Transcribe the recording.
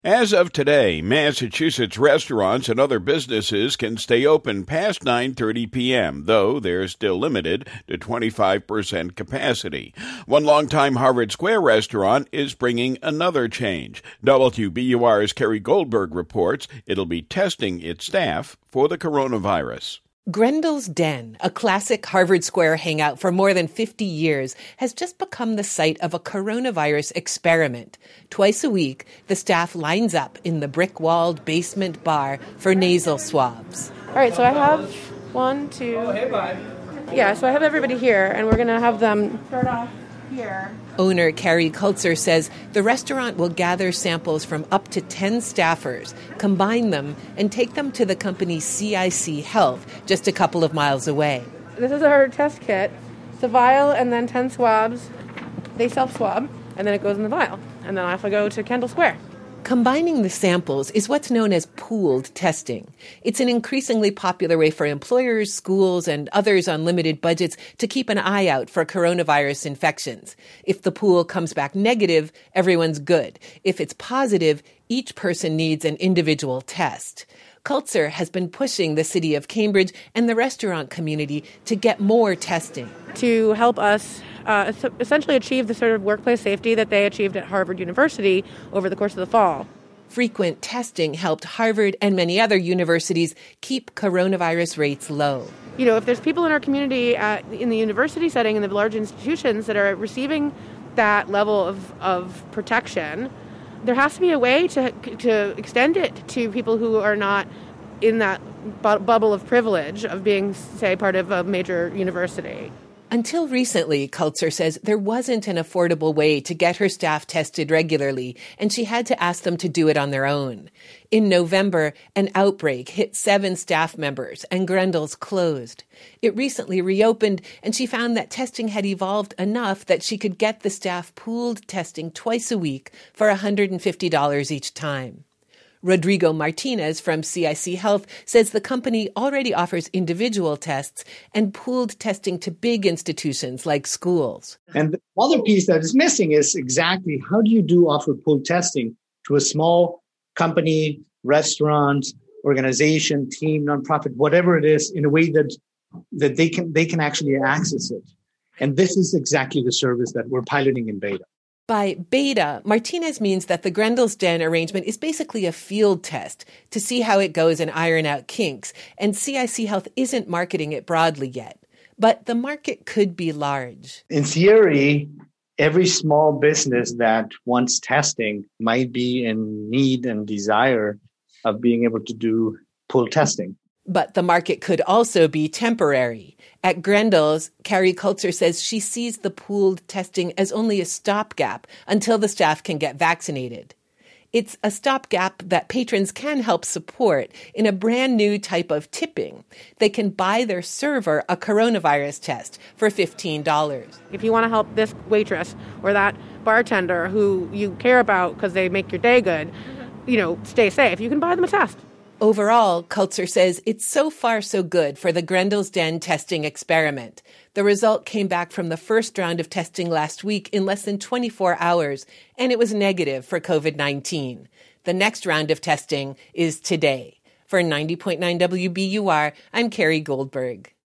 As of today, Massachusetts restaurants and other businesses can stay open past 9:30 p.m., though they're still limited to 25% capacity. One longtime Harvard Square restaurant is bringing another change. WBUR's Kerry Goldberg reports it'll be testing its staff for the coronavirus. Grendel's Den, a classic Harvard Square hangout for more than 50 years, has just become the site of a coronavirus experiment. Twice a week, the staff lines up in the brick-walled basement bar for nasal swabs. All right, so I have 1, 2... Oh, hey, bye. Yeah, so I have everybody here, and we're going to have them start off here. Owner Carrie Kulzer says the restaurant will gather samples from up to 10 staffers, combine them, and take them to the company CIC Health, just a couple of miles away. This is our test kit. It's a vial and then 10 swabs. They self-swab, and then it goes in the vial. And then off I go to Kendall Square. Combining the samples is what's known as pooled testing. It's an increasingly popular way for employers, schools, and others on limited budgets to keep an eye out for coronavirus infections. If the pool comes back negative, everyone's good. If it's positive, each person needs an individual test. Kulzer has been pushing the city of Cambridge and the restaurant community to get more testing. To help us essentially achieve the sort of workplace safety that they achieved at Harvard University over the course of the fall. Frequent testing helped Harvard and many other universities keep coronavirus rates low. You know, if there's people in our community in the university setting, in the large institutions that are receiving that level of protection, there has to be a way to extend it to people who are not in that bubble of privilege of being, say, part of a major university. Until recently, Kulzer says there wasn't an affordable way to get her staff tested regularly, and she had to ask them to do it on their own. In November, an outbreak hit 7 staff members, and Grendel's closed. It recently reopened, and she found that testing had evolved enough that she could get the staff pooled testing twice a week for $150 each time. Rodrigo Martinez from CIC Health says the company already offers individual tests and pooled testing to big institutions like schools. And the other piece that is missing is exactly how do you offer pooled testing to a small company, restaurant, organization, team, nonprofit, whatever it is, in a way that they can actually access it. And this is exactly the service that we're piloting in beta. By beta, Martinez means that the Grendel's Den arrangement is basically a field test to see how it goes and iron out kinks, and CIC Health isn't marketing it broadly yet. But the market could be large. In theory, every small business that wants testing might be in need and desire of being able to do pool testing. But the market could also be temporary. At Grendel's, Carrie Kulzer says she sees the pooled testing as only a stopgap until the staff can get vaccinated. It's a stopgap that patrons can help support in a brand new type of tipping. They can buy their server a coronavirus test for $15. If you want to help this waitress or that bartender who you care about because they make your day good, stay safe, you can buy them a test. Overall, Kulzer says it's so far so good for the Grendel's Den testing experiment. The result came back from the first round of testing last week in less than 24 hours, and it was negative for COVID-19. The next round of testing is today. For 90.9 WBUR, I'm Kerry Goldberg.